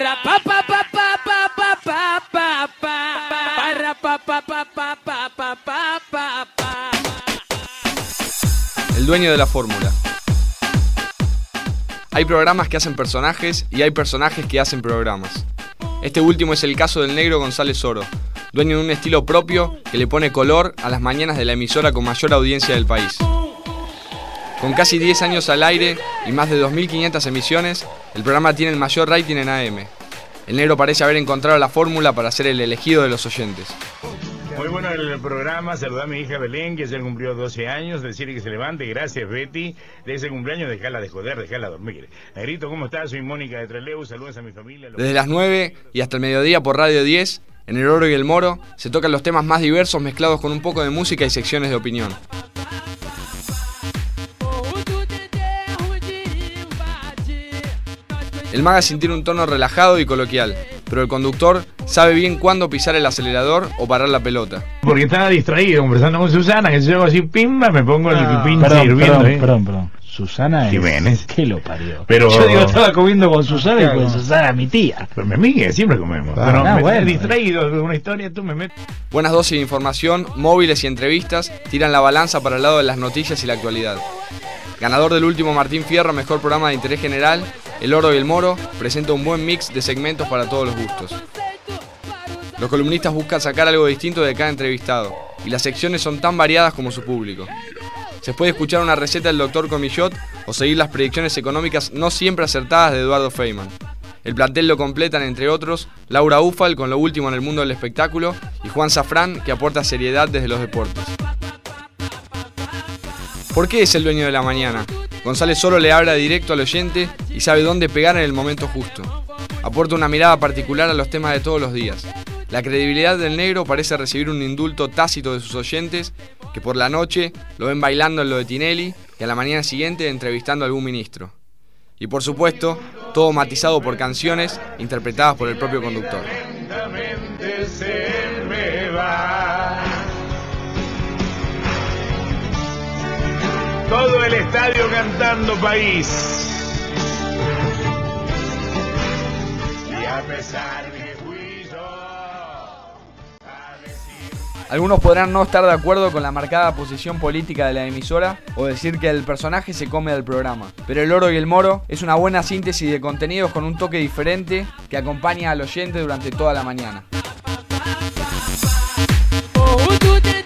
El dueño de la fórmula. Hay programas que hacen personajes y hay personajes que hacen programas. Este último es el caso del negro González Oro, dueño de un estilo propio que le pone color a las mañanas de la emisora con mayor audiencia del país. Con casi 10 años al aire y más de 2.500 emisiones, el programa tiene el mayor rating en AM. El negro parece haber encontrado la fórmula para ser el elegido de los oyentes. Muy bueno el programa, saludar a mi hija Belén, que ayer cumplió 12 años, decirle que se levante, gracias Betty, de ese cumpleaños, dejala de joder, dejala dormir. Negrito, ¿cómo estás? Soy Mónica de Trelew, saludos a mi familia. Desde las 9 y hasta el mediodía por Radio 10, en El Oro y el Moro, se tocan los temas más diversos mezclados con un poco de música y secciones de opinión. El magazine tiene un tono relajado y coloquial, pero el conductor sabe bien cuándo pisar el acelerador o parar la pelota. Porque estaba distraído conversando con Susana, que yo hago así, pimba, me pongo el pinche hirviendo. Perdón. Susana Jiménez. ¿Qué lo parió? Pero... Yo digo, estaba comiendo con Susana y con Susana, mi tía. Pero mi amiga, siempre comemos. Pero me distraído de una historia, tú me metes. Buenas dosis de información, móviles y entrevistas tiran la balanza para el lado de las noticias y la actualidad. Ganador del último Martín Fierro, mejor programa de interés general, El Oro y el Moro presenta un buen mix de segmentos para todos los gustos. Los columnistas buscan sacar algo distinto de cada entrevistado, y las secciones son tan variadas como su público. Se puede escuchar una receta del Dr. Comillot o seguir las predicciones económicas no siempre acertadas de Eduardo Feynman. El plantel lo completan, entre otros, Laura Ufal con lo último en el mundo del espectáculo y Juan Safrán, que aporta seriedad desde los deportes. ¿Por qué es el dueño de la mañana? González solo le habla directo al oyente y sabe dónde pegar en el momento justo. Aporta una mirada particular a los temas de todos los días. La credibilidad del negro parece recibir un indulto tácito de sus oyentes, que por la noche lo ven bailando en lo de Tinelli y a la mañana siguiente entrevistando a algún ministro. Y por supuesto, todo matizado por canciones interpretadas por el propio conductor. Todo el estadio cantando país. Y a pesar de que fui yo a decir... Algunos podrán no estar de acuerdo con la marcada posición política de la emisora o decir que el personaje se come del programa. Pero El Oro y el Moro es una buena síntesis de contenidos con un toque diferente que acompaña al oyente durante toda la mañana.